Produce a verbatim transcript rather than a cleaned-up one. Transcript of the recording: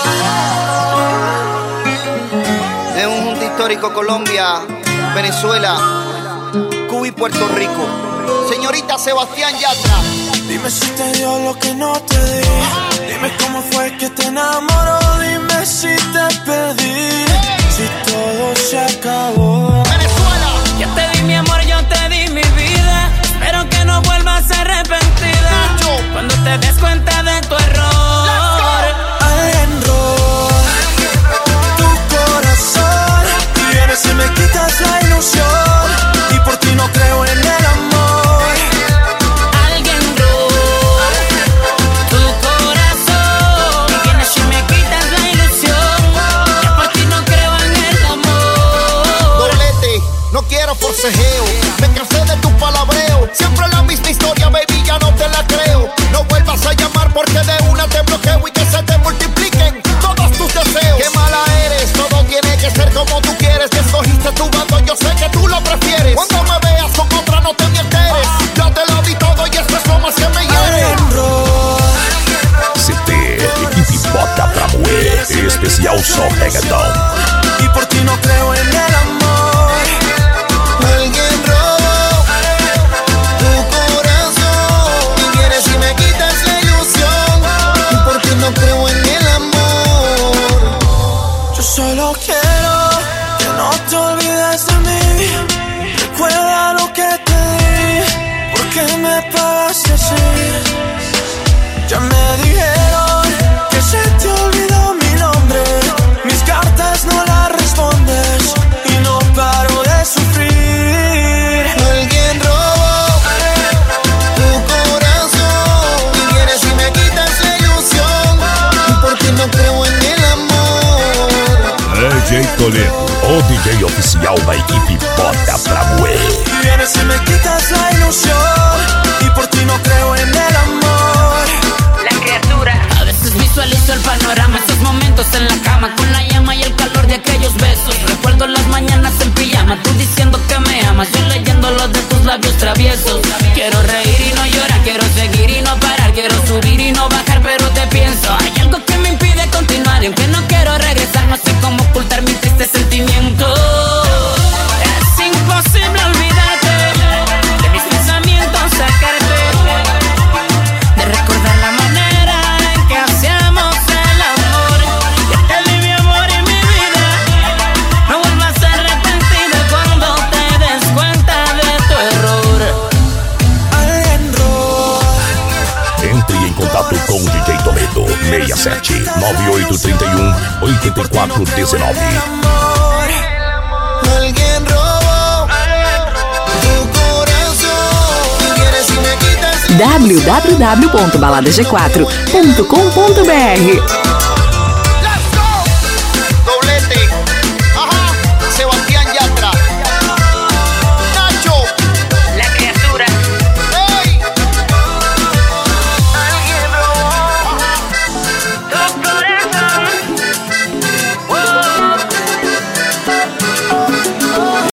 Es un junte histórico Colombia, Venezuela, Cuba y Puerto Rico. Señorita Sebastián Yatra. Dime si te dio lo que no te di. Dime cómo fue que te enamoró. Dime si te perdí. Si todo se acabó. Venezuela. Yo te di mi amor, yo te di mi vida. Espero que no vuelvas arrepentida. Yo. Cuando te des cuenta de tu error. Alguien robó tu corazón y vienes y me quitas la ilusión. Y por ti no creo en el amor. Alguien robó tu corazón y vienes y me quitas la ilusión. Y por ti no creo en el amor. Doblete, no quiero forcejeo. Me cansé de tu palabreo. Siempre la misma historia, baby, ya no te la creo. No vuelvas a llamar porque de una te bloqueo y que se te multipliquen todos tus deseos. Qué mala eres, todo tiene que ser como tú quieres. Que escogiste tu bando, yo sé que tú lo prefieres. Cuando me veas con otra no te me enteres. Ya te lo di todo y esto es lo más que me hiere. C T, equipe bota pra moer, especial só reggaeton. Y por ti no creo en el amor. Alguien robó tu corazón y vienes y me quitas la ilusión. Y por ti no creo en el amor. Yo solo quiero que no te olvides de mí. Recuerda lo que te di. ¿Por qué me pagaste así? Ya me dijeron que se te olvidó mi nombre. Mis cartas no las respondes y no paro de sufrir. Alguien robó tu corazón y vienes y me quitas la ilusión. Y por ti no creo en el amor. D J Toledo, o D J oficial da equipe Bota Pra Moer. Y vienes y me quitas la ilusión. Y por ti no creo en el amor. La criatura. A veces visualizo el panorama, esos momentos en la cama con la llama y el calor de aquellos besos. Recuerdo las mañanas en pijama, tú diciendo que me amas, yo leyendo los de tus labios traviesos. Quiero reír y no llorar, quiero seguir y no parar, quiero subir y no bajar, pero te pienso. Hay algo que me impide continuar y aunque no quiero regresar, no sé cómo ocultar mi triste sentimiento. Es imposible olvidarte de mis pensamientos, sacarte de recordar la manera en que hacíamos el amor. Yo te di mi amor y mi vida. No vuelvas a arrepentirte cuando te des cuenta de tu error. Alguien robó. Entre em contato com o D J Toledo, seis sete nove oito três um oito quatro um nove. Alguien robó tu corazón y vienes y me quitas w w w ponto balada g quatro ponto com ponto b r